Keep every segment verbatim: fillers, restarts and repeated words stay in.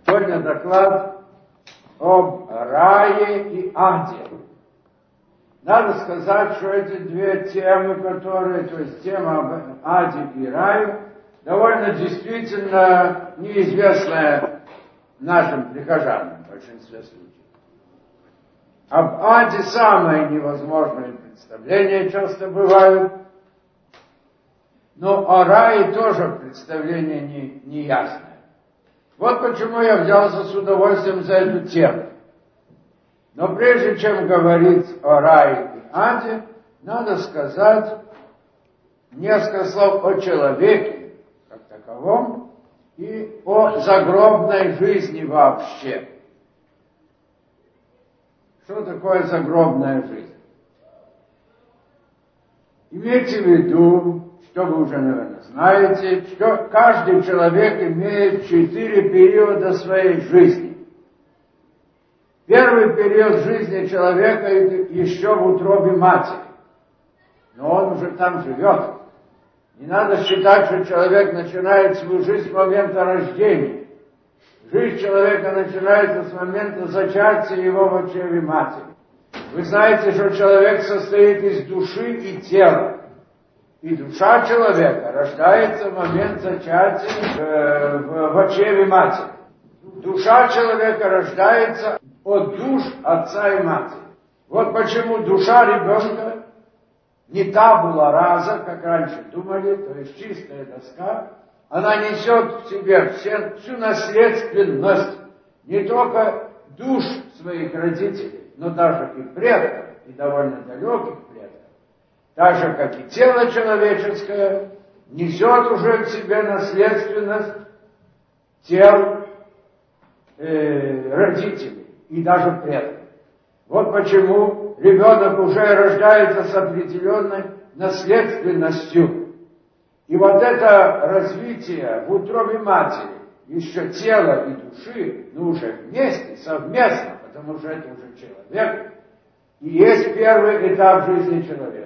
Сегодня доклад об рае и аде. Надо сказать, что эти две темы, которые, то есть тема об аде и рае, довольно действительно неизвестная нашим прихожанам в большинстве случаев. Об аде самые невозможные представления часто бывают, но о рае тоже представление не, не ясное. Вот почему я взялся с удовольствием за эту тему. Но прежде чем говорить о рае и аде, надо сказать несколько слов о человеке как таковом и о загробной жизни вообще. Что такое загробная жизнь? Имейте в виду, что вы уже, наверное, знаете, что каждый человек имеет четыре периода своей жизни. Первый период жизни человека еще в утробе матери, но он уже там живет. Не надо считать, что человек начинает свою жизнь с момента рождения. Жизнь человека начинается с момента зачатия его в утробе матери. Вы знаете, что человек состоит из души и тела. И душа человека рождается в момент зачатия э, в, в чреве матери. Душа человека рождается от душ отца и матери. Вот почему душа ребенка не табула раза, как раньше думали, то есть чистая доска, она несет в себе все, всю наследственность не только душ своих родителей, но даже и предков, и довольно далеких предков. Так же, как и тело человеческое, несет уже в себе наследственность тел э, родителей и даже предков. Вот почему ребенок уже рождается с определенной наследственностью. И вот это развитие в утробе матери, еще тела и души, ну уже вместе, совместно, потому что это уже человек, и есть первый этап жизни человека.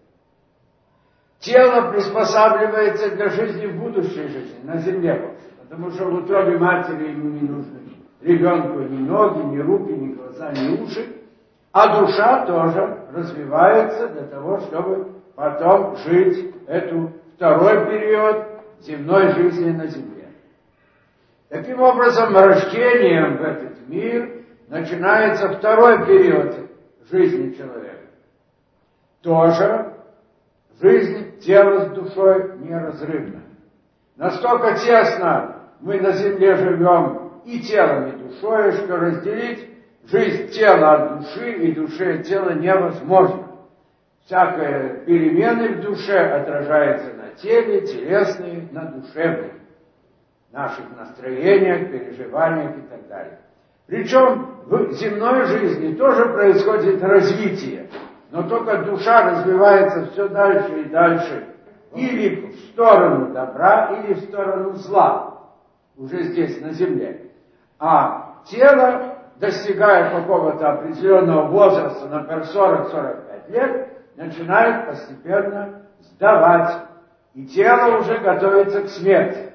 Тело приспосабливается для жизни в будущей жизни, на земле, потому что в утробе матери ему не нужны ребенку ни ноги, ни руки, ни глаза, ни уши, а душа тоже развивается для того, чтобы потом жить эту второй период земной жизни на земле. Таким образом, рождением в этот мир начинается второй период жизни человека. Тоже жизнь тела с душой неразрывна. Настолько тесно мы на земле живем и телом, и душой, что разделить жизнь тела от души и души от тела невозможно. Всякие перемены в душе отражаются на теле, телесные, на душевных, наших настроениях, переживаниях и так далее. Причем в земной жизни тоже происходит развитие, но только душа развивается все дальше и дальше, или в сторону добра, или в сторону зла, уже здесь, на земле. А тело, достигая какого-то определенного возраста, например, сорок-сорок пять лет, начинает постепенно сдавать, и тело уже готовится к смерти.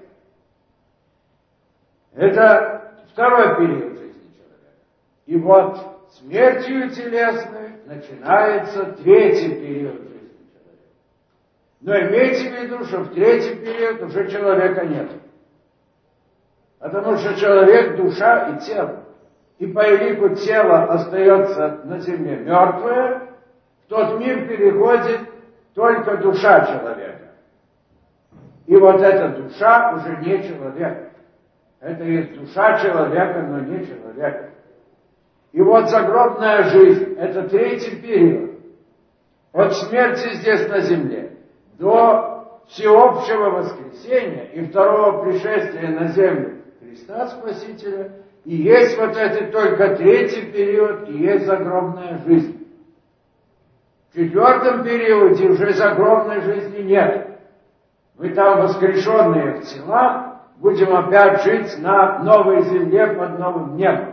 Это второй период жизни человека. И вот смертью телесной начинается третий период жизни человека. Но имейте в виду, что в третий период уже человека нет. Потому что человек – душа и тело. И по элику тело остается на земле мертвое, в тот мир переходит только душа человека. И вот эта душа уже не человек. Это есть душа человека, но не человек. И вот загробная жизнь – это третий период. От смерти здесь на земле до всеобщего воскресения и второго пришествия на землю Христа Спасителя, и есть вот этот только третий период, и есть загробная жизнь. В четвертом периоде уже загробной жизни нет. Мы там, воскрешенные в телах, будем опять жить на новой земле под новым небом.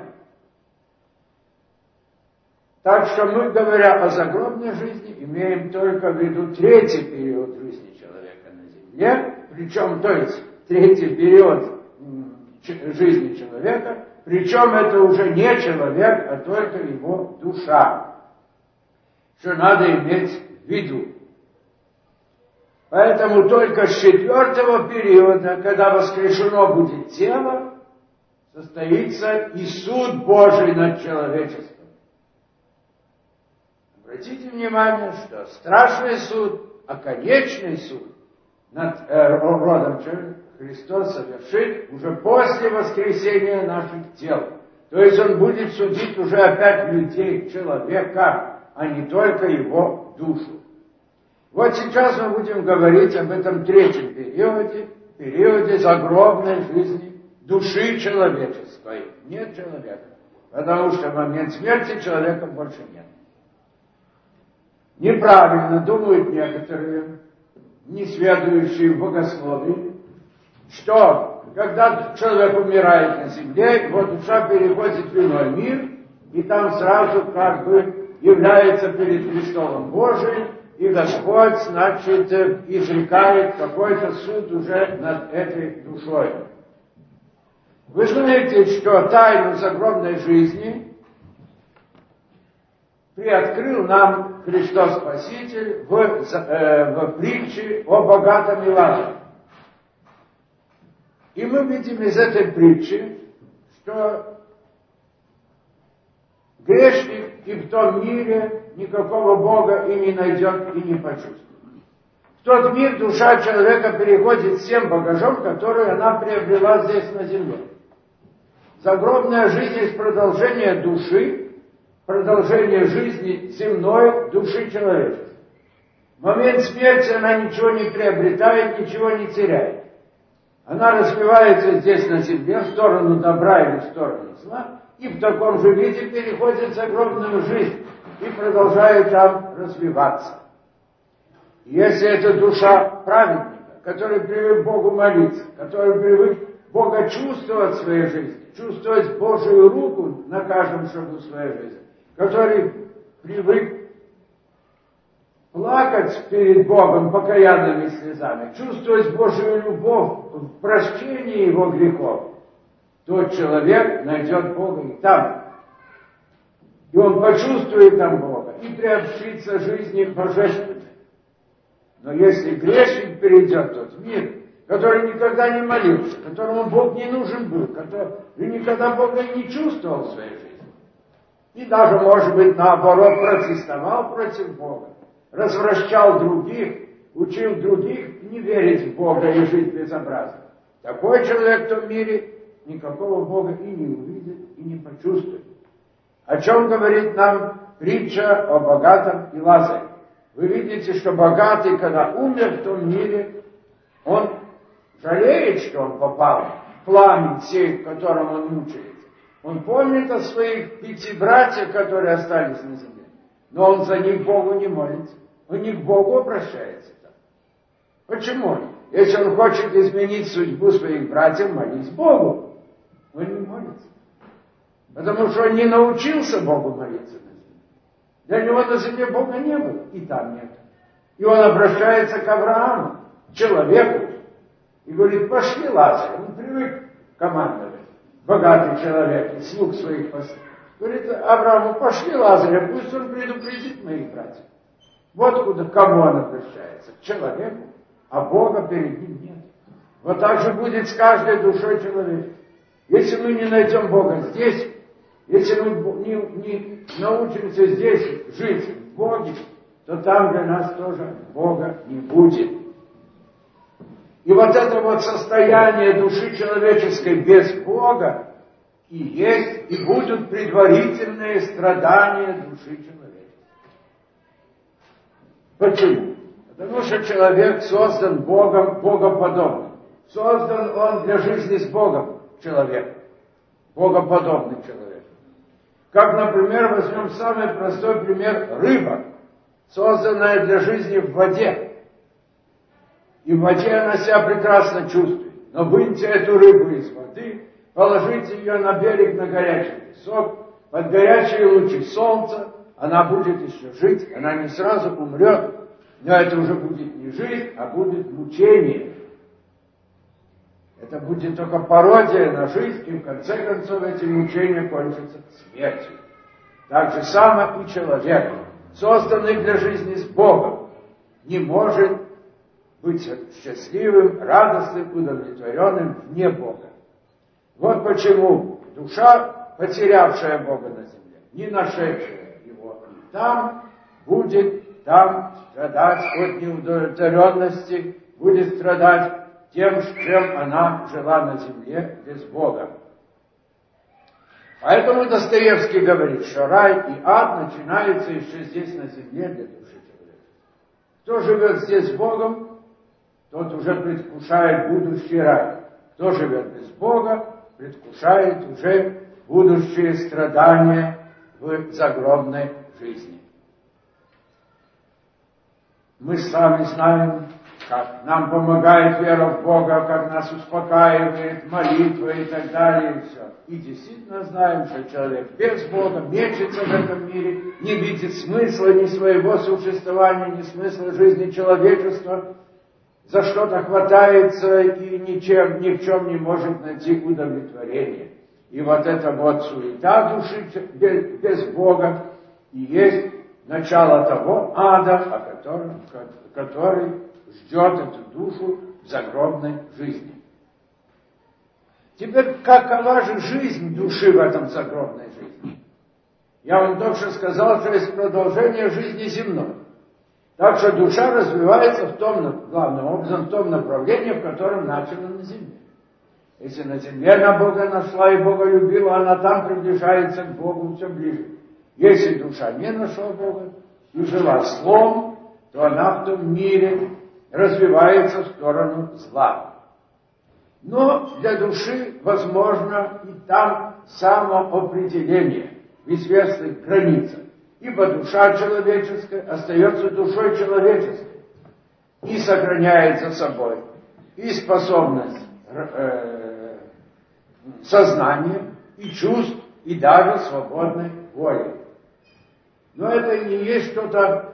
Так что мы, говоря о загробной жизни, имеем только в виду третий период жизни человека на земле, причем, то есть, третий период жизни человека, причем это уже не человек, а только его душа, что надо иметь в виду. Поэтому только с четвертого периода, когда воскрешено будет тело, состоится и суд Божий над человечеством. Обратите внимание, что страшный суд, а конечный суд над э, родом человека Христос совершит уже после воскресения наших тел. То есть Он будет судить уже опять людей, человека, а не только его душу. Вот сейчас мы будем говорить об этом третьем периоде, периоде загробной жизни души человеческой. Нет человека, потому что в момент смерти человека больше нет. Неправильно думают некоторые, несведущие в богословии, что когда человек умирает на земле, его душа переходит в иной мир, и там сразу как бы является перед престолом Божиим, и Господь, значит, изрекает какой-то суд уже над этой душой. Вы знаете, что тайну загробной жизни приоткрыл нам Христос Спаситель в, э, в притче о богатом и Лазаре. И мы видим из этой притчи, что грешник и в том мире никакого Бога и не найдет, и не почувствует. В тот мир душа человека переходит с тем багажом, который она приобрела здесь на земле. Загробная жизнь есть продолжение души, продолжение жизни земной души человека. В момент смерти она ничего не приобретает, ничего не теряет. Она развивается здесь на земле в сторону добра или в сторону зла, и в таком же виде переходит в загробную жизнь и продолжает там развиваться. Если это душа праведника, который привык Богу молиться, который привык Бога чувствовать в своей жизни, чувствовать Божию руку на каждом шагу своей жизни, который привык плакать перед Богом покаянными слезами, чувствовать Божию любовь в прощении его грехов, тот человек найдет Бога и там. И он почувствует там Бога и приобщится жизни божественной. Но если грешник перейдет в тот мир, который никогда не молился, которому Бог не нужен был, который никогда Бога и не чувствовал в своей жизни, и даже, может быть, наоборот, протестовал против Бога, развращал других, учил других не верить в Бога и жить безобразно. Такой человек в том мире никакого Бога и не увидит, и не почувствует. О чем говорит нам притча о богатом и Лазаре? Вы видите, что богатый, когда умер в том мире, он жалеет, что он попал в пламень сей, в котором он мучается. Он помнит о своих пяти братьях, которые остались на земле, но он за них Богу не молится. Он не к Богу обращается. Почему? Если он хочет изменить судьбу своих братьев, молись Богу. Он не молится. Потому что он не научился Богу молиться на земле. Для него на земле Бога не было, и там нет. И он обращается к Аврааму, человеку, и говорит: пошли, Лазарь. Он привык командовать. Богатый человек, и слуг своих послов. Говорит Аврааму: пошли, Лазаря, пусть он предупредит моих братьев. Вот куда, к кому он обращается, к человеку, а Бога перед ним нет. Вот так же будет с каждой душой человека. Если мы не найдем Бога здесь, если мы не, не научимся здесь жить в Боге, то там для нас тоже Бога не будет. И вот это вот состояние души человеческой без Бога и есть, и будут предварительные страдания души человека. Почему? Потому что человек создан Богом, богоподобным. Создан он для жизни с Богом, человек. Богоподобный человек. Как, например, возьмем самый простой пример: рыба, созданная для жизни в воде. И в воде она себя прекрасно чувствует. Но выньте эту рыбу из воды, положите ее на берег, на горячий песок, под горячие лучи солнца, она будет еще жить, она не сразу умрет, но это уже будет не жизнь, а будет мучение. Это будет только пародия на жизнь, и в конце концов эти мучения кончатся смертью. Так же само и человек, созданный для жизни с Богом, не может быть счастливым, радостным, удовлетворенным вне Бога. Вот почему душа, потерявшая Бога на земле, не нашедшая его, там будет там страдать от неудовлетворенности, будет страдать тем, чем она жила на земле без Бога. Поэтому Достоевский говорит, что рай и ад начинаются еще здесь на земле для души человека. Кто живет здесь с Богом, тот уже предвкушает будущий рай. Кто живет без Бога, предвкушает уже будущие страдания в загробной жизни. Мы сами знаем, как нам помогает вера в Бога, как нас успокаивает молитва и так далее, и все. И действительно знаем, что человек без Бога мечется в этом мире, не видит смысла ни своего существования, ни смысла жизни человечества, за что-то хватается и ничем, ни в чем не может найти удовлетворение. И вот эта вот суета души без, без Бога и есть начало того ада, о котором, который ждет эту душу в загробной жизни. Теперь, какова же жизнь души в этом загробной жизни? Я вам только что сказал, что есть продолжение жизни земной. Так что душа развивается в том, главным образом, в том направлении, в котором начала на земле. Если на земле она Бога нашла и Бога любила, она там приближается к Богу все ближе. Если душа не нашла Бога и жила злом, то она в том мире развивается в сторону зла. Но для души возможно и там самоопределение в известных границах. Ибо душа человеческая остается душой человеческой и сохраняет за собой и способность э, сознания, и чувств, и даже свободной воли. Но это не есть что-то,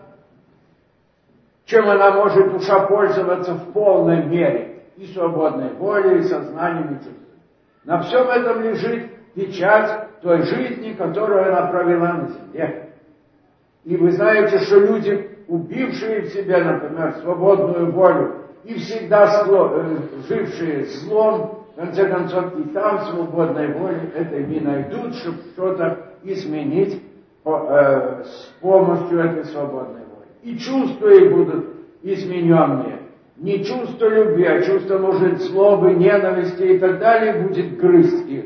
чем она может, душа, пользоваться в полной мере, и свободной волей, и сознанием, и чувством. На всем этом лежит печать той жизни, которую она провела на земле. И вы знаете, что люди, убившие в себе, например, свободную волю, и всегда зло, э, жившие злом, в конце концов, и там свободной воли этой не найдут, чтобы что-то изменить по, э, с помощью этой свободной воли. И чувства их будут измененные. Не чувство любви, а чувство, может, злобы, ненависти и так далее будет грызть их.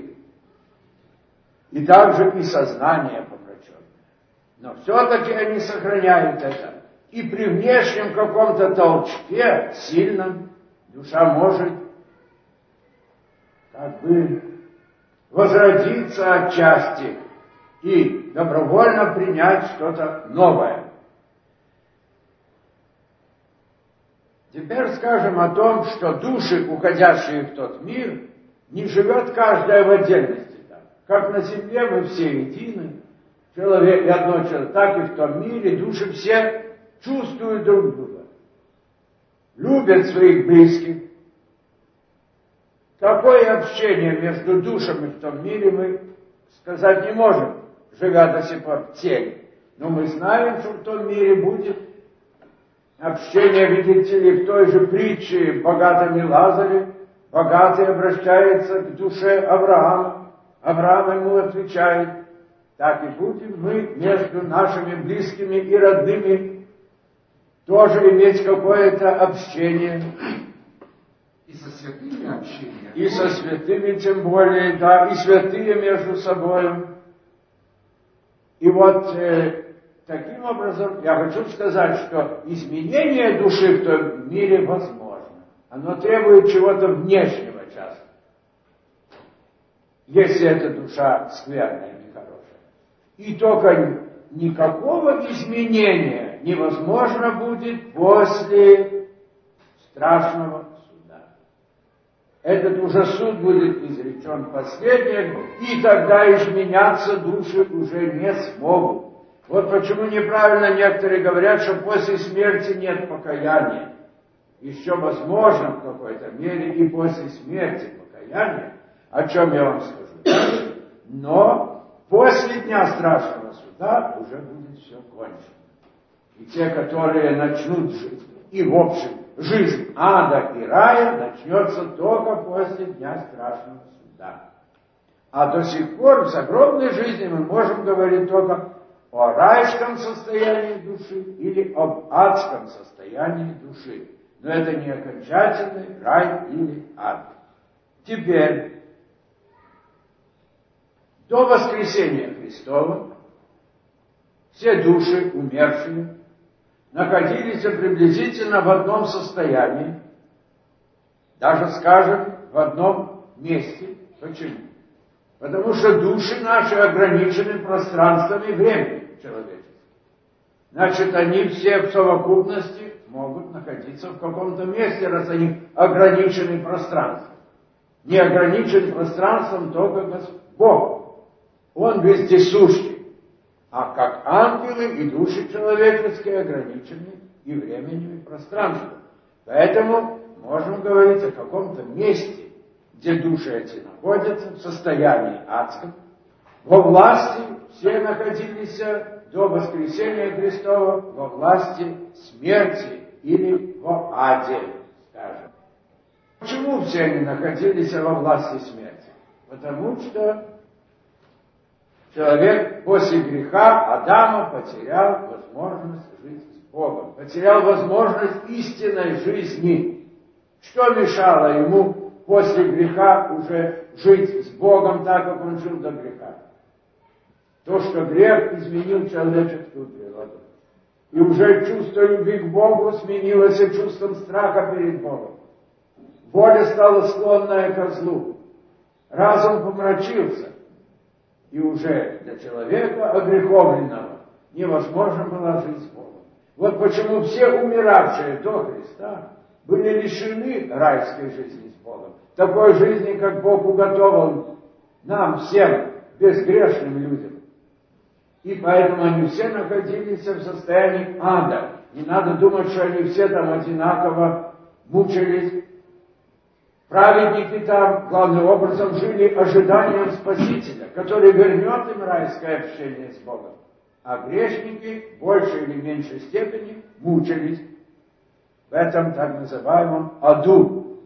И также и сознание помраченное. Но все-таки они сохраняют это. И при внешнем каком-то толчке, сильном, душа может как бы возродиться отчасти и добровольно принять что-то новое. Теперь скажем о том, что души, уходящие в тот мир, не живет каждая в отдельности. Как на земле мы все едины, человек и одно человек, так и в том мире души все чувствуют друг друга, любят своих близких. Какое общение между душами в том мире мы сказать не можем, живя до сих пор в теле. Но мы знаем, что в том мире будет общение, видите ли, в той же притче богатом и Лазаре. Богатый обращается к душе Авраама. Авраам ему отвечает: так и будем мы между нашими близкими и родными тоже иметь какое-то общение. И со святыми общение. И со святыми тем более, да, и святые между собой. И вот э, таким образом я хочу сказать, что изменение души в том мире возможно. Оно требует чего-то внешнего часто. Если эта душа скверная и нехорошая. И только никакого изменения невозможно будет после страшного суда. Этот уже суд будет изречен последний, и тогда изменяться души уже не смогут. Вот почему неправильно некоторые говорят, что после смерти нет покаяния. еще возможно в какой-то мере и после смерти покаяния, о чем я вам скажу дальше, но после дня страшного суда уже будет все кончено. И те, которые начнут жить, и в общем, жизнь ада и рая начнется только после дня страшного суда. А до сих пор в загробной жизни мы можем говорить только о райском состоянии души или об адском состоянии души. Но это не окончательный рай или ад. Теперь, до воскресения Христова все души, умершие, находились приблизительно в одном состоянии, даже, скажем, в одном месте. Почему? Потому что души наши ограничены пространством и временем человеческим. Значит, они все в совокупности могут находиться в каком-то месте, раз они ограничены пространством. Не ограничен пространством только Господь, Бог. Он вездесущий. А как ангелы и души человеческие ограничены и временем, и пространством. Поэтому можем говорить о каком-то месте, где души эти находятся в состоянии адском. Во власти все находились до воскресения Христова во власти смерти или в аде, скажем. Почему все они находились во власти смерти? Потому что человек после греха Адама потерял возможность жить с Богом, потерял возможность истинной жизни. Что мешало ему после греха уже жить с Богом так, как он жил до греха? То, что грех изменил человеческую природу. И уже чувство любви к Богу сменилось чувством страха перед Богом. Воля стала склонная ко злу. Разум помрачился. И уже для человека огреховленного невозможно было жить с Богом. Вот почему все умиравшие до Христа были лишены райской жизни с Богом. Такой жизни, как Бог уготовил нам всем, безгрешным людям. И поэтому они все находились в состоянии ада. Не надо думать, что они все там одинаково мучились. Праведники там, главным образом, жили ожиданием Спасителя, который вернет им райское общение с Богом. А грешники в большей или меньшей степени мучились в этом так называемом аду.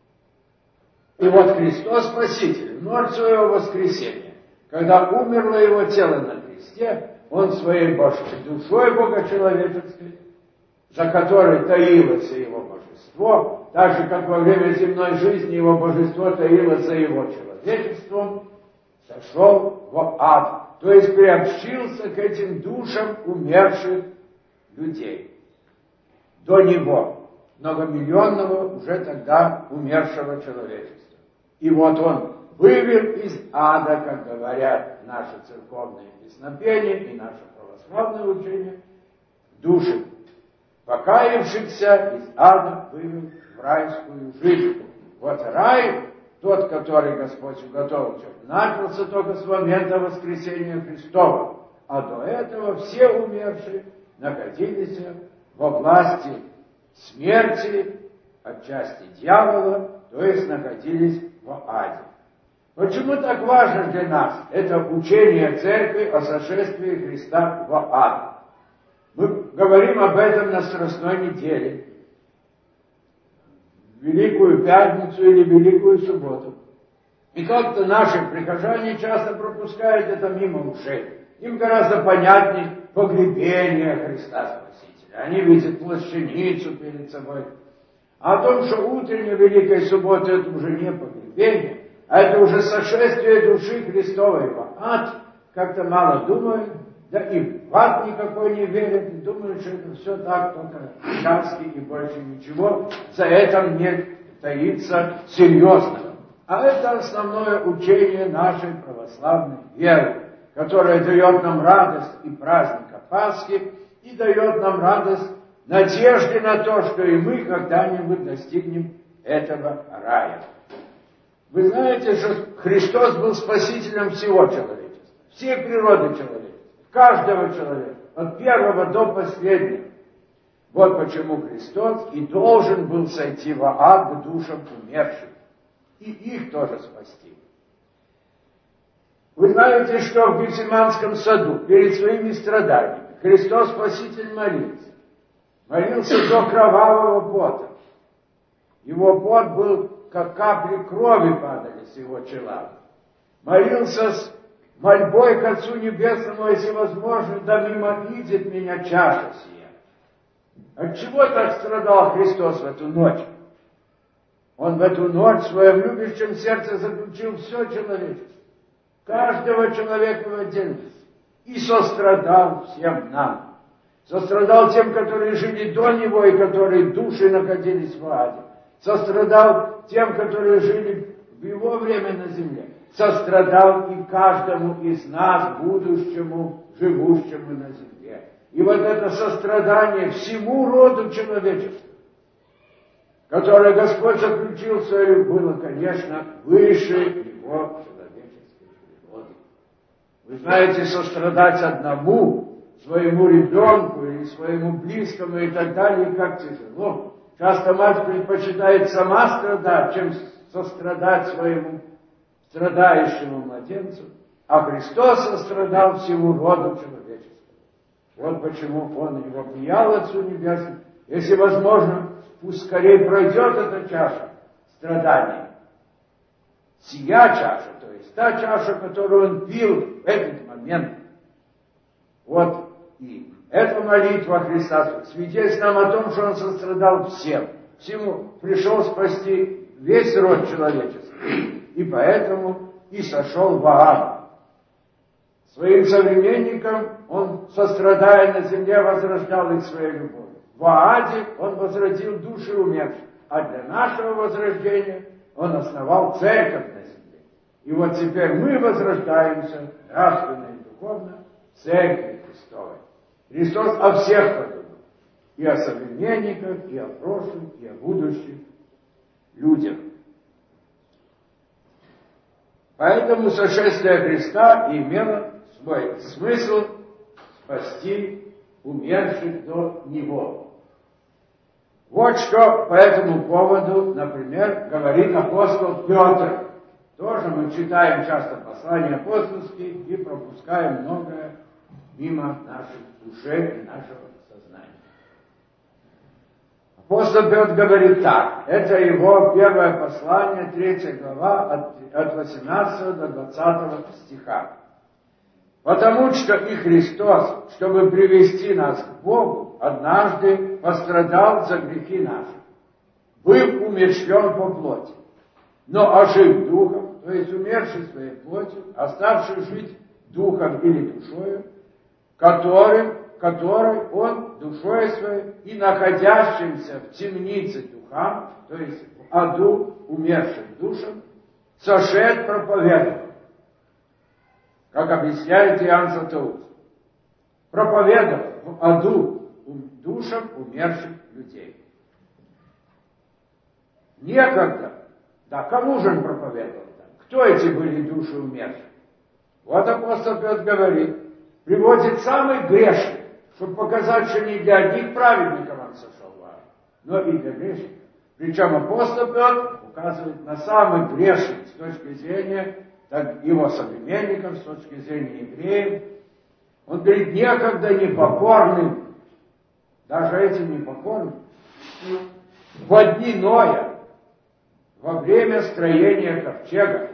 И вот Христос Спаситель в ночь своего воскресения, когда умерло его тело на кресте, он своей душой богочеловеческой, за которой таилось его божество, так же, как во время земной жизни его божество таилось за его человечеством, сошел в ад, то есть приобщился к этим душам умерших людей. До него, многомиллионного уже тогда умершего человечества. И вот он вывел из ада, как говорят наши церковные песнопения и наше православное учение, души покаявшихся из ада вывел в райскую жизнь. Вот рай, тот, который Господь уготовил, начался только с момента воскресения Христова. А до этого все умершие находились во власти смерти, отчасти дьявола, то есть находились в аде. Почему так важно для нас это учение Церкви о сошествии Христа в ад? Мы говорим об этом на Страстной неделе, Великую Пятницу или Великую Субботу. И как-то наши прихожане часто пропускают это мимо ушей. Им гораздо понятнее погребение Христа Спасителя. Они видят плащаницу перед собой. А о том, что утренняя Великая Суббота это уже не погребение, а это уже сошествие души Христовой в ад, как-то мало думают, да и в ад никакой не верят, и думают, что это все так, только сказки и больше ничего. За этим не таится серьезного. А это основное учение нашей православной веры, которое дает нам радость и праздника Пасхи, и дает нам радость надежды на то, что и мы когда-нибудь достигнем этого рая. Вы знаете, что Христос был спасителем всего человечества, всей природы человека, каждого человека, от первого до последнего. Вот почему Христос и должен был сойти в ад к душам умерших, и их тоже спасти. Вы знаете, что в Гефсиманском саду перед своими страданиями Христос Спаситель молился. Молился до кровавого пота. Его пот был, как капли крови падали с его чела. Молился с мольбой к Отцу Небесному, если возможно, да мимо идет меня чаша сия. Отчего так страдал Христос в эту ночь? Он в эту ночь в своем любящем сердце заключил все человечество, каждого человека в отдельности, и сострадал всем нам. Сострадал тем, которые жили до Него и которые души находились в аде. Сострадал тем, которые жили в Его время на земле. Сострадал и каждому из нас, будущему, живущему на земле. И вот это сострадание всему роду человечества, которое Господь заключил в свою, было, конечно, выше Его человеческой природы. Вы знаете, сострадать одному, своему ребенку или своему близкому и так далее, как тяжело. Часто мать предпочитает сама страдать, чем сострадать своему страдающему младенцу. А Христос сострадал всему роду человечества. Вот почему Он его приял Отцу Небесному. Если возможно, пусть скорее пройдет эта чаша страданий. Сия чаша, то есть та чаша, которую Он пил в этот момент. Вот и эта молитва Христа свидетельствует нам о том, что Он сострадал всем. Всему пришел спасти весь род человеческий. И поэтому и сошел в ад. Своим современникам Он, сострадая на земле, возрождал их своей любовью. В Ааде Он возродил души умерших, а для нашего возрождения Он основал церковь на земле. И вот теперь мы возрождаемся нравственно и духовно в церкви Христовой. Христос о всех подумал. И о современниках, и о прошлом, и о будущих людях. Поэтому сошествие Христа имело свой смысл спасти умерших до Него. Вот что по этому поводу, например, говорит апостол Петр. Тоже мы читаем часто послания апостольские и пропускаем многое мимо наших ушей и нашего сознания. Апостол Петр говорит так. Это его первое послание, третья глава, от, от восемнадцатого до двадцатого стиха. Потому что и Христос, чтобы привести нас к Богу, однажды пострадал за грехи наши, был умерщвлен по плоти, но ожив духом, то есть умерший своей плотью, оставший жить духом или душою, которым, которой он душой своей и находящимся в темнице духам, то есть в аду умершим душам, сошед проповедовал. Как объясняет Иоанн Златоуст, проповедовал в аду душам умерших людей. Некогда, да, кому же он проповедовал там? Кто эти были души умерших? Вот апостол Петр говорит, приводит самый грешный, чтобы показать, что не для одних праведников он сошел в ад, но и для грешников. Причем апостол Петр указывает на самый грешный с точки зрения так, его современников, с точки зрения евреев. Он говорит, некогда непокорным, даже этим непокорным, в дни Ноя, во время строения ковчега,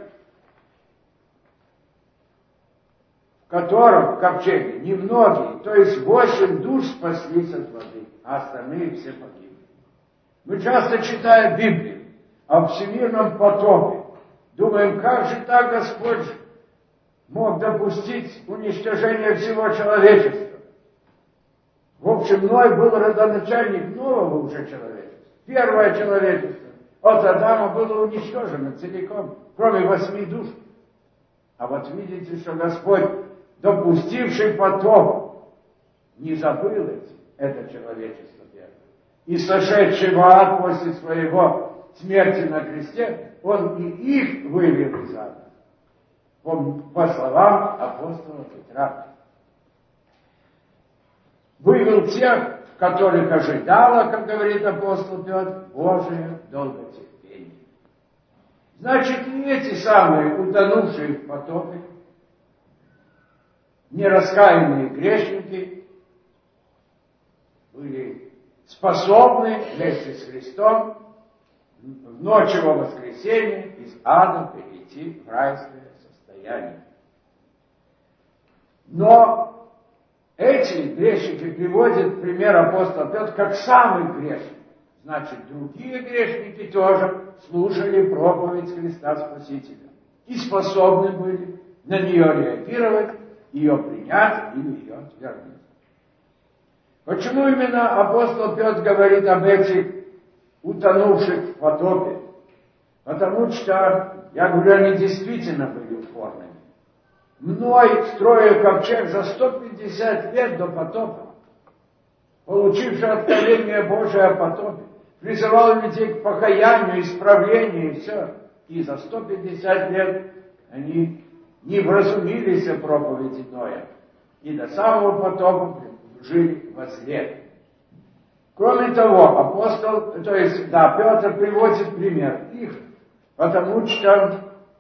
в котором в ковчеге немногие, то есть восемь душ спаслись от воды, а остальные все погибли. Мы часто, читая Библию о всемирном потопе, думаем, как же так Господь мог допустить уничтожение всего человечества. В общем, Ной был родоначальник нового уже человечества. Первое человечество от Адама было уничтожено целиком, кроме восьми душ. А вот видите, что Господь, допустивший потоп, не забыл эти, это человечество первое. И сошедший в ад после своего смерти на кресте, Он и их вывел из ада. По, по словам апостола Петра. Вывел тех, которых ожидало, как говорит апостол Петр, Божие долготерпение. Значит, и эти самые утонувшие в потопе, нераскаянные грешники были способны вместе с Христом в ночь его воскресения из ада перейти в райское состояние. Но эти грешники приводит пример апостола Петр как самый грешник. Значит, другие грешники тоже слушали проповедь Христа Спасителя и способны были на нее реагировать, ее принять или ее отвергнуть. Почему именно апостол Петр говорит об этих утонувших в потопе? Потому что, я говорю, они действительно были упорными. Мной, строя ковчег за сто пятьдесят лет до потопа, получивший откровение Божие о потопе, призывал людей к покаянию, исправлению и все. И за сто пятьдесят лет они не вразумились о проповеди Ноя. И до самого потопа жили во зле. Кроме того, апостол, то есть, да, Петр приводит пример их, потому что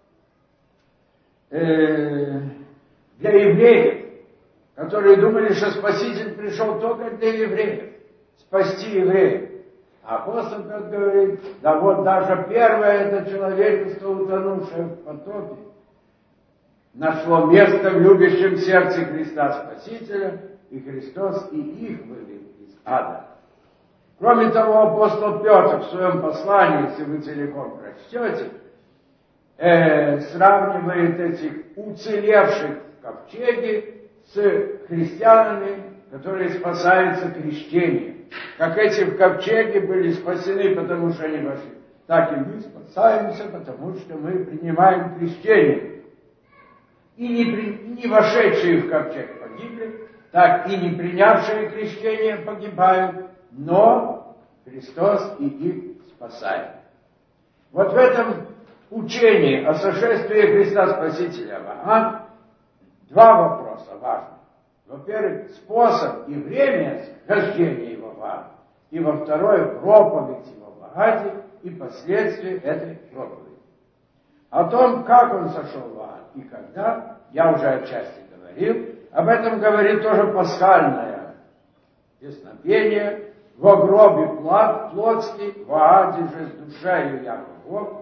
э, для евреев, которые думали, что Спаситель пришел только для евреев, спасти евреев. А апостол Петр говорит, да вот даже первое это человечество, утонувшее в потопе, нашло место в любящем сердце Христа Спасителя, и Христос и их вывел из ада. Кроме того, апостол Петр в своем послании, если вы целиком прочтете, э, сравнивает этих уцелевших в ковчеге с христианами, которые спасаются крещением. Как эти в ковчеге были спасены, потому что они вошли, так и мы спасаемся, потому что мы принимаем крещение. И не, при, не вошедшие в ковчег погибли, так и не принявшие крещение погибают, но Христос и их спасает. Вот в этом учении о сошествии Христа Спасителя в ад два вопроса важны. Во-первых, способ и время хождения его в ад, и во-вторых, проповедь его в аде и последствия этой проповеди. О том, как он сошел в ад и когда, я уже отчасти говорил. Об этом говорит тоже пасхальное песнопение. Во гробе плат плотский, в аде же с душею яко Бог.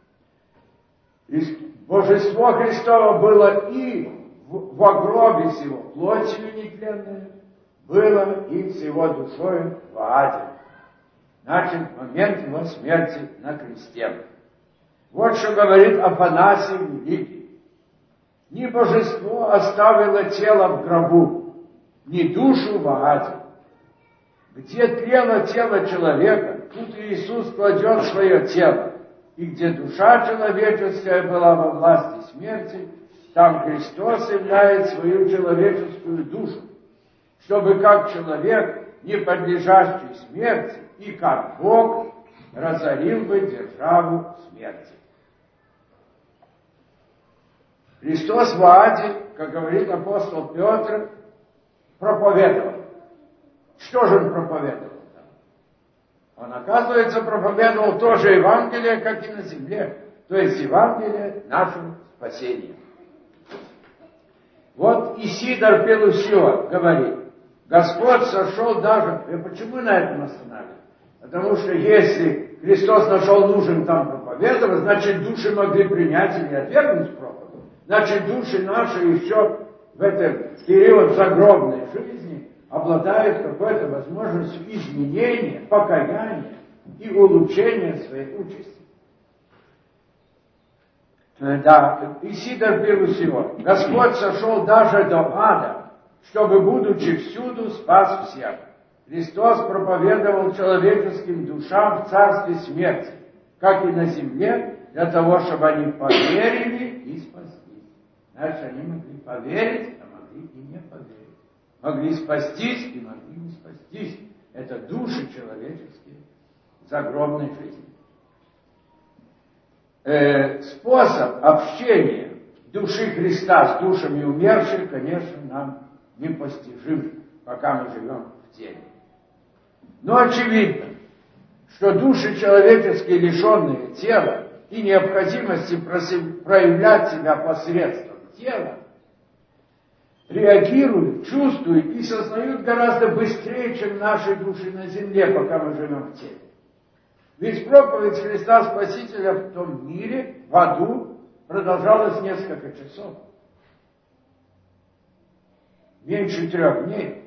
Божество Христово было и в, во гробе с его плотью нетленной, было и с его душою в аде. Значит, момент его смерти на кресте. Вот что говорит Афанасий Великий. Не божество оставило тело в гробу, не душу в аде. Где тлело тело человека, тут Иисус кладет свое тело. И где душа человеческая была во власти смерти, там Христос являет свою человеческую душу, чтобы как человек, не подлежащий смерти, и как Бог разорил бы державу смерти. Христос в аде, как говорит апостол Петр, проповедовал. Что же он проповедовал там? Он, оказывается, проповедовал то же Евангелие, как и на земле, то есть Евангелие нашего спасения. Вот Исидор Пелусиот говорит, Господь сошел даже... И почему на этом останавливаем? Потому что если Христос нашел нужным там проповедовать, значит, души могли принять или отвергнуть проповедь. Значит, души наши еще в этот период загробной жизни обладают какой-то возможностью изменения, покаяния и улучшения своей участи. Да, Исидор Пелусиот. Господь сошел даже до ада, чтобы, будучи всюду, спас всех. Христос проповедовал человеческим душам в царстве смерти, как и на земле, для того, чтобы они поверили и спаслись. Значит, они могли поверить, а могли и не поверить. Могли спастись и могли не спастись. Это души человеческие загробной жизни. Э, способ общения души Христа с душами умерших, конечно, нам непостижим, пока мы живем в теле. Но очевидно, что души человеческие, лишенные тела и необходимости проявлять себя посредством тела, реагируют, чувствуют и сознают гораздо быстрее, чем наши души на земле, пока мы живем в теле. Ведь проповедь Христа Спасителя в том мире, в аду, продолжалась несколько часов. Меньше трех дней.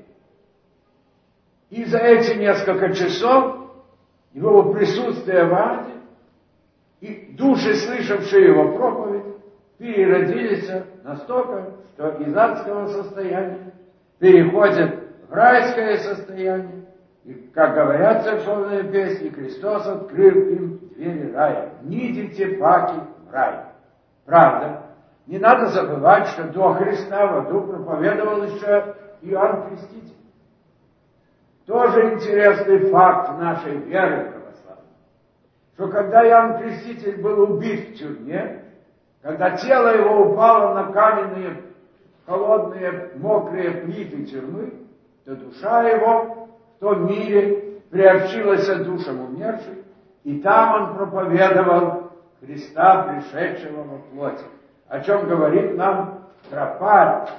И за эти несколько часов его присутствие в аде и души, слышавшие его проповедь, переродились настолько, что из адского состояния переходят в райское состояние. И, как говорят церковные песни, Христос открыл им двери рая. «Нидите паки в рай». Правда, не надо забывать, что до Христа в аду проповедовал еще Иоанн Креститель. Тоже интересный факт нашей веры православной, что когда Иоанн Креститель был убит в тюрьме, когда тело его упало на каменные, холодные, мокрые плиты тюрьмы, то душа его в том мире приобщилась к душам умерших, и там он проповедовал Христа, пришедшего во плоти, о чем говорит нам тропарь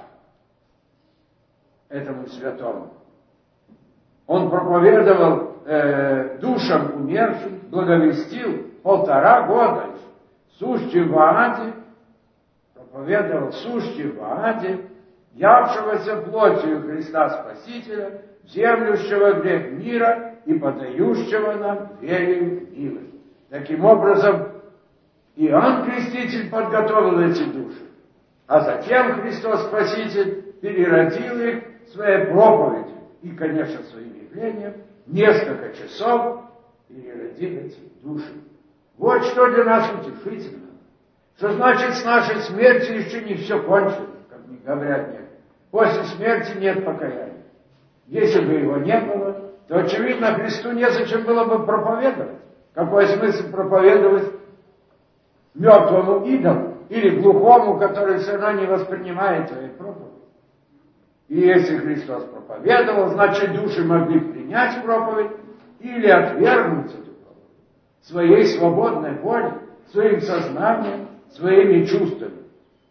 этому святому. Он проповедовал э, душам умерших, благовестил полтора года, сущий в Ааде, проповедовал сущий в Ааде, явшегося плотью Христа Спасителя, землющего грех мира и подающего нам верою милость. Таким образом, Иоанн Креститель подготовил эти души, а затем Христос Спаситель переродил их своей проповедью и, конечно, своим явлением, несколько часов переродил эти души. Вот что для нас утешительно. Что значит, с нашей смертью еще не все кончено, как мне говорят некоторые. После смерти нет покаяния. Если бы его не было, то, очевидно, Христу незачем было бы проповедовать. Какой смысл проповедовать мертвому идолу или глухому, который все равно не воспринимает твоей проповеди? И если Христос проповедовал, значит, души могли принять проповедь или отвергнуть эту проповедь своей свободной волей, своим сознанием, своими чувствами.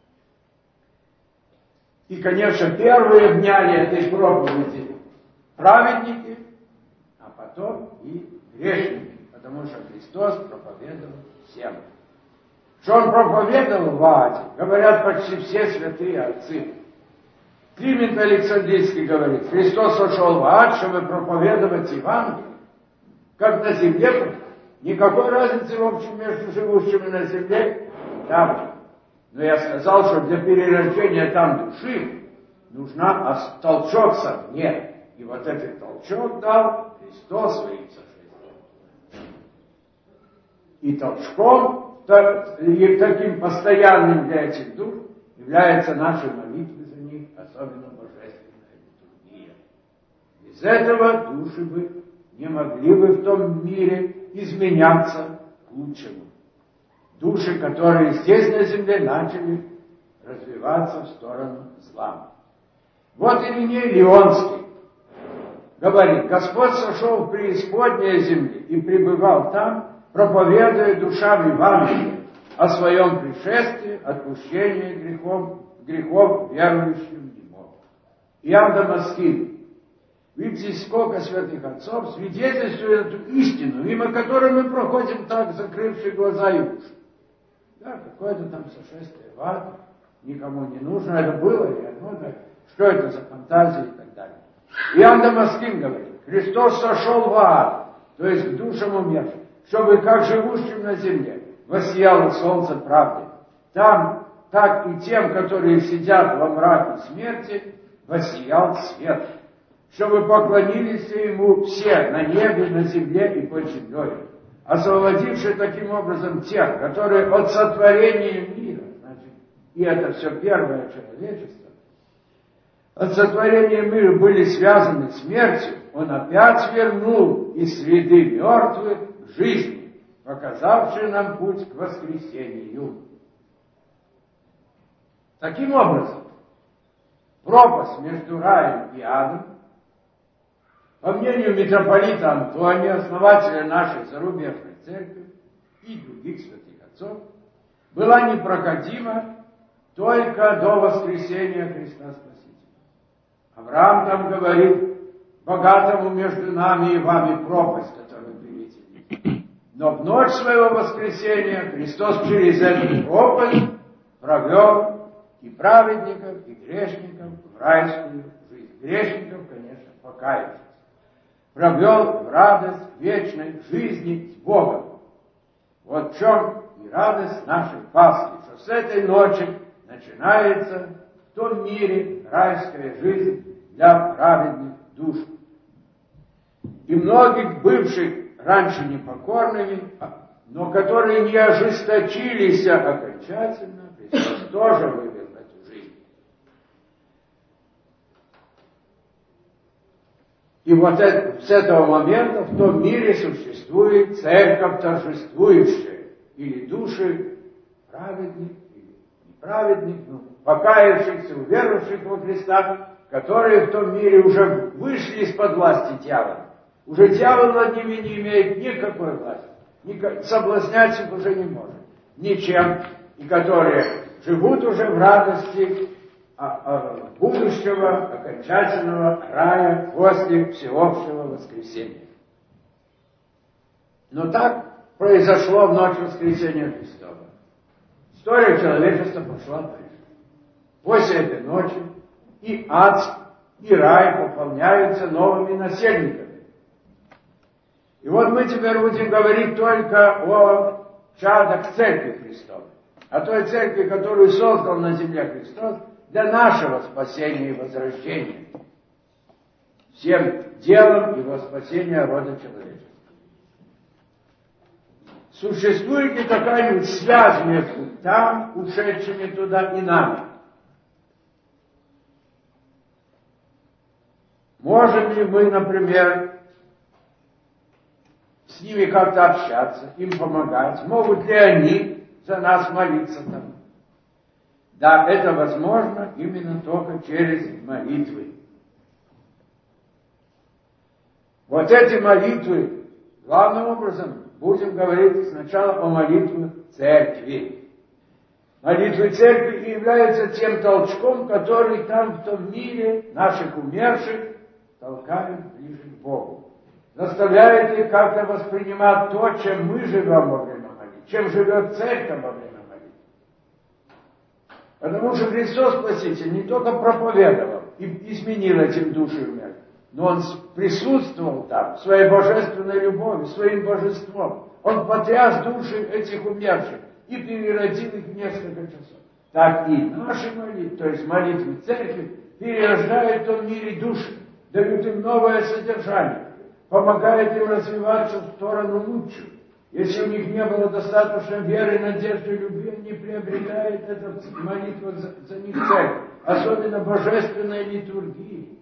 И, конечно, первые вняли этой проповеди праведники, а потом и грешники, потому что Христос проповедовал всем. Что он проповедовал в Ааде, говорят почти все святые отцы. Климент Александрийский говорит, Христос сошел в ад, чтобы проповедовать Евангелие, как на земле. Никакой разницы, в общем, между живущими на земле и там. Но я сказал, что для перерождения там души нужна толчок совне. И вот этот толчок дал Христос своим сошествием. И толчком, и таким постоянным для этих душ, является нашей молитвы за них, особенно божественная литургия. Без этого души бы не могли бы в том мире изменяться к лучшему. Души, которые здесь на земле начали развиваться в сторону зла. Вот Ириней Лионский говорит, Господь сошел в преисподнее земли и пребывал там, проповедуя душам Евангелие о своем пришествии, отпущении грехов, грехов верующим в Него. Иоанн Дамаскин. Видите, сколько святых отцов свидетельствует эту истину, мимо которой мы проходим так, закрывшие глаза и уши. Да, какое-то там сошествие в ад, никому не нужно, это было, и одно, да, что это за фантазии и так далее. Иоанн Дамаскин говорит, Христос сошел в ад, то есть к душам умерших, чтобы как живущим на земле воссияло солнце правды. Там, так и тем, которые сидят во мраке смерти, воссиял свет, чтобы поклонились ему все на небе, на земле и под землей, освободивший таким образом тех, которые от сотворения мира, значит, и это все первое человечество, от сотворения мира были связаны смертью, он опять вернул из среды мертвых к жизни, показавший нам путь к воскресению. Таким образом, пропасть между раем и адом По мнению митрополита Антония, основателя нашей зарубежной церкви и других святых отцов, была непроходима только до воскресения Христа Спасителя. Авраам там говорит: богатому между нами и вами пропасть, которую перейти. Но в ночь своего воскресения Христос через эту пропасть провел и праведников, и грешников в райскую жизнь. Грешников, конечно, покаявшихся. Провел в радость вечной жизни с Богом. Вот в чем и радость нашей Пасхи, что с этой ночи начинается в том мире райская жизнь для праведных душ. И многих бывших раньше непокорными, но которые не ожесточились окончательно, Христос тоже вывел в эту жизнь. И вот это, с этого момента в том мире существует церковь торжествующая, или души праведных, или неправедных, ну, покаявшихся, уверовавших во Христа, которые в том мире уже вышли из-под власти дьявола. Уже дьявол над ними не имеет никакой власти. Никак, соблазнять их уже не может. Ничем. И которые живут уже в радости а, а, будущего окончательного рая после всеобщего воскресения. Но так произошло в ночь воскресения Христова. История человечества пошла дальше. После этой ночи и ад, и рай пополняются новыми насельниками. И вот мы теперь будем говорить только о чадах Церкви Христовой, о той Церкви, которую создал на земле Христос для нашего спасения и возрождения, всем делом его спасения рода человеческого. Существует ли какая-нибудь связь между там, ушедшими туда, и нами? Можем ли мы, например, с ними как-то общаться, им помогать? Могут ли они за нас молиться там? Да, это возможно именно только через молитвы. Вот эти молитвы, главным образом, будем говорить сначала о молитве Церкви. Молитва Церкви является тем толчком, который там в том мире наших умерших толкает ближе к Богу. Заставляет их как-то воспринимать то, чем мы живем во время молитвы, чем живет Церковь во время молитвы. Потому что Христос Спаситель не только проповедовал и изменил этим души умерших, но Он присутствовал там своей божественной любовью, своим божеством. Он потряс души этих умерших и переродил их в несколько часов. Так и наши молитвы, то есть молитвы Церкви, перерождают в том мире души, дают им новое содержание, помогает им развиваться в сторону лучшую. Если у них не было достаточно веры, надежды, любви, они приобретают эту молитву за, за них Церковь, особенно божественной литургии.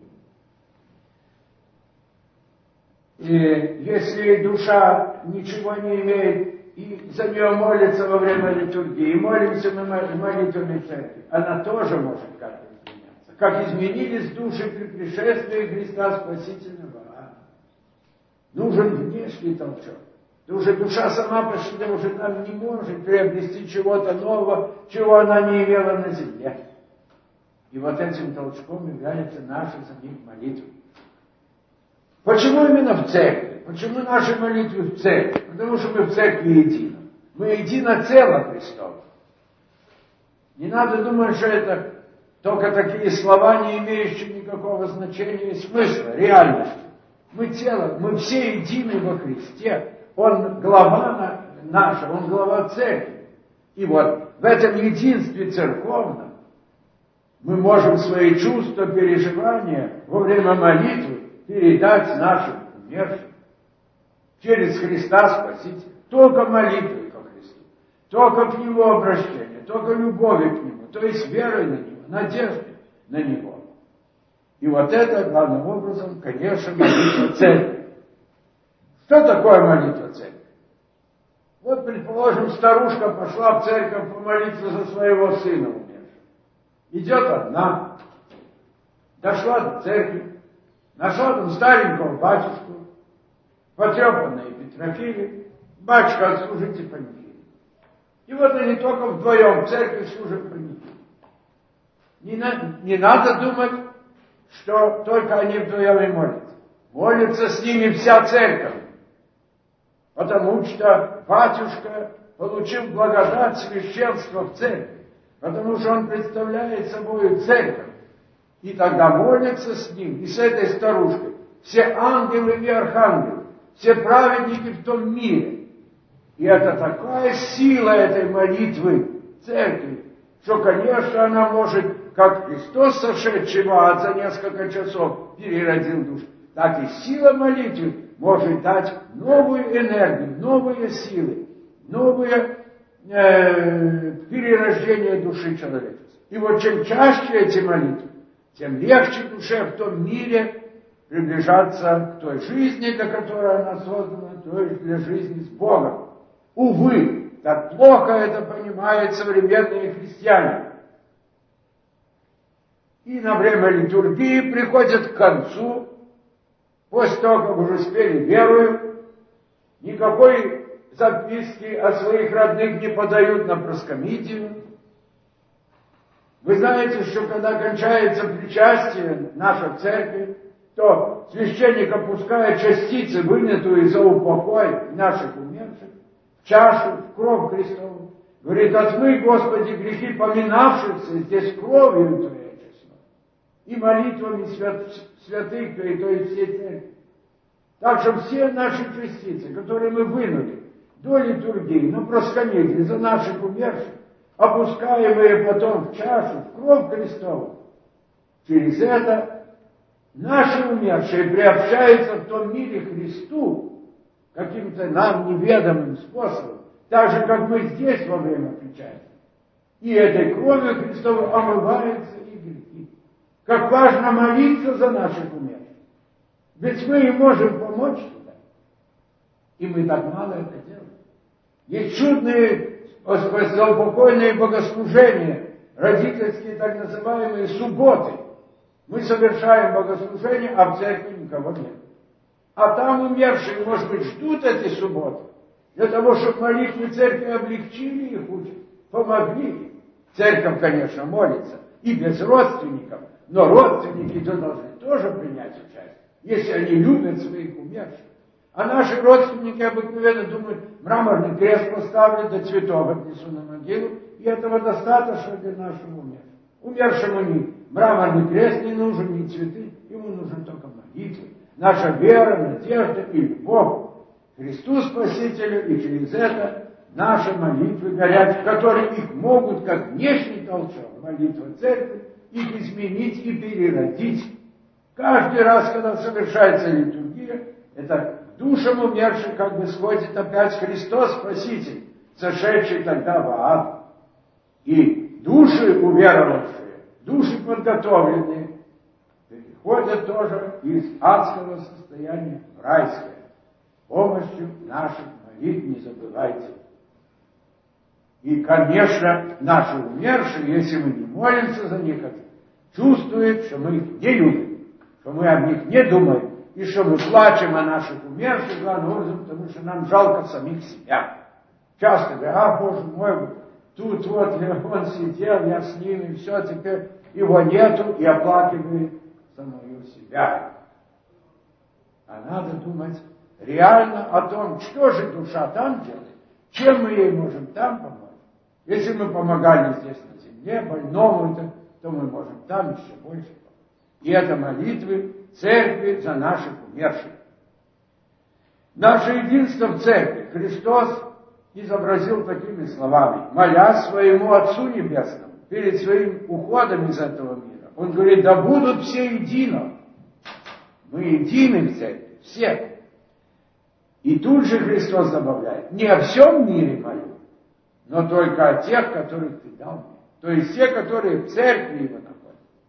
И если душа ничего не имеет, и за нее молится во время литургии, и молимся мы молитвами Церкви, она тоже может как-то изменяться. Как изменились души при пришествии Христа Спасителя в ад. Нужен внешний толчок. Потому что душа сама по себе уже там не может приобрести чего-то нового, чего она не имела на земле. И вот этим толчком является наша за них молитва. Почему именно в церкви? Почему наши молитвы в церкви? Потому что мы в церкви едины. Мы едино цело Христово. Не надо думать, что это только такие слова, не имеющие никакого значения и смысла, реальности. Мы тело, мы все едины во Христе. Он глава наша, Он глава церкви. И вот в этом единстве церковном мы можем свои чувства, переживания во время молитвы передать нашим умершим через Христа Спасителя. Только молитвой ко Христу, только к Нему обращение, только любовью к Нему, то есть верой на Него, надеждой на Него. И вот это, главным образом, конечно, молитва церкви. Что такое молитва церкви? Вот, предположим, старушка пошла в церковь помолиться за своего сына умершего. Идет одна, дошла до церкви, Нашел там старенького батюшку, потрепанные Петрофили, батюшка, отслужите панихиду. И вот они только вдвоем в церкви служат панихиду. Не, на, не надо думать, что только они вдвоем и молятся. Молится с ними вся церковь. Потому что батюшка получил благодать священства в церкви. Потому что он представляет собой церковь. И тогда молятся с ним и с этой старушкой все ангелы и архангелы, все праведники в том мире. И это такая сила этой молитвы церкви, что, конечно, она может, как Христос, сошедший в ад за несколько часов, переродил душу, так и сила молитвы может дать новую энергию, новые силы, новое э, перерождение души человека. И вот чем чаще эти молитвы, тем легче душе в том мире приближаться к той жизни, для которой она создана, то есть для жизни с Богом. Увы, так плохо это понимают современные христиане. И на время литургии приходят к концу, после того, как уже спели «Верую», никакой записки о своих родных не подают на проскомидию. Вы знаете, что когда кончается причастие наша церковь, то священник опускает частицы, вынятую за упокой наших умерших, в чашу, в кровь Христову. Говорит: отмый, Господи, грехи поминавшихся здесь кровью Твоей честной и молитвами свят, святых Твоих, то есть всей церкви. Так что все наши частицы, которые мы вынули до литургии, на проскомидии за наших умерших, опускаемые потом в чашу, в кровь Христову, через это наши умершие приобщаются в том мире Христу каким-то нам неведомым способом, так же, как мы здесь во время причастия. И этой кровью Христовой омываются и грехи. Как важно молиться за наших умерших. Ведь мы им можем помочь туда. И мы так мало это делаем. Есть чудные заупокойные богослужения, родительские так называемые субботы. Мы совершаем богослужение, а в церкви никого нет. А там умершие, может быть, ждут эти субботы, для того, чтобы молитвы церкви облегчили их участь, помогли. Церковь, конечно, молится, и без родственников, но родственники-то должны тоже принять участие, если они любят своих умерших. А наши родственники обыкновенно думают: мраморный крест поставлю, да цветов отнесу на могилу, и этого достаточно для нашего умершего. Умершему ни мраморный крест не нужен, ни цветы, ему нужен только молитва. Наша вера, надежда и любовь к Христу Спасителю, и через это наши молитвы горят, которые их могут, как внешний толчок, молитва церкви, их изменить и переродить. Каждый раз, когда совершается литургия, это душам умерших как бы сходит опять Христос Спаситель, сошедший тогда в ад. И души уверовавшие, души подготовленные, переходят тоже из адского состояния в райское. Помощью наших молитв не забывайте. И, конечно, наши умершие, если мы не молимся за них, чувствуют, что мы их не любим, что мы о них не думаем, и что мы плачем о наших умерших, главным образом, потому что нам жалко самих себя. Часто говорят: а, Боже мой, тут вот он сидел, я с ним, и все, теперь его нету, и оплакивает самую себя. А надо думать реально о том, что же душа там делает, чем мы ей можем там помочь. Если мы помогали здесь на земле больному, то, то мы можем там еще больше помочь. И это молитвы церкви за наших умерших. Наше единство в церкви Христос изобразил такими словами: молясь своему Отцу Небесному перед своим уходом из этого мира, Он говорит: да будут все едино. Мы едины в церкви, все. И тут же Христос добавляет: не о всем мире молю, но только о тех, которых Ты дал мне. То есть те, которые в церкви Его находят.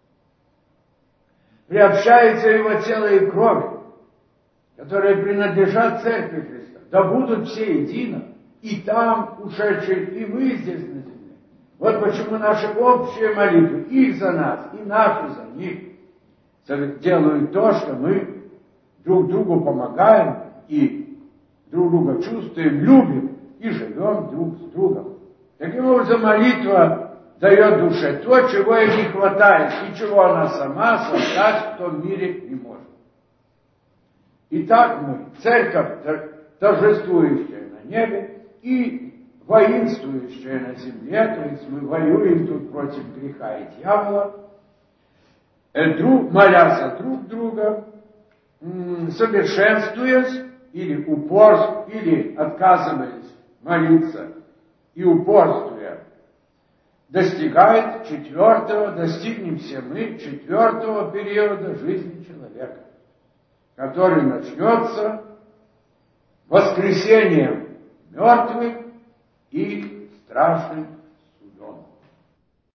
Приобщаются Его тело и кровь, которые принадлежат церкви Христа. Да будут все едино, и там ушедшие, и мы здесь на земле. Вот почему наши общие молитвы, их за нас, и наши за них, делают то, что мы друг другу помогаем и друг друга чувствуем, любим и живем друг с другом. Таким образом, молитва дает душе то, чего ей не хватает и чего она сама создать в том мире не может. Итак, мы, церковь, торжествующая на небе и воинствующая на земле, то есть мы воюем тут против греха и дьявола, друг, молясь друг друга, совершенствуясь или упорствуя, или отказываясь молиться и упорствуя, достигает четвертого, достигнем все мы четвертого периода жизни человека, который начнется воскресением мертвых и страшным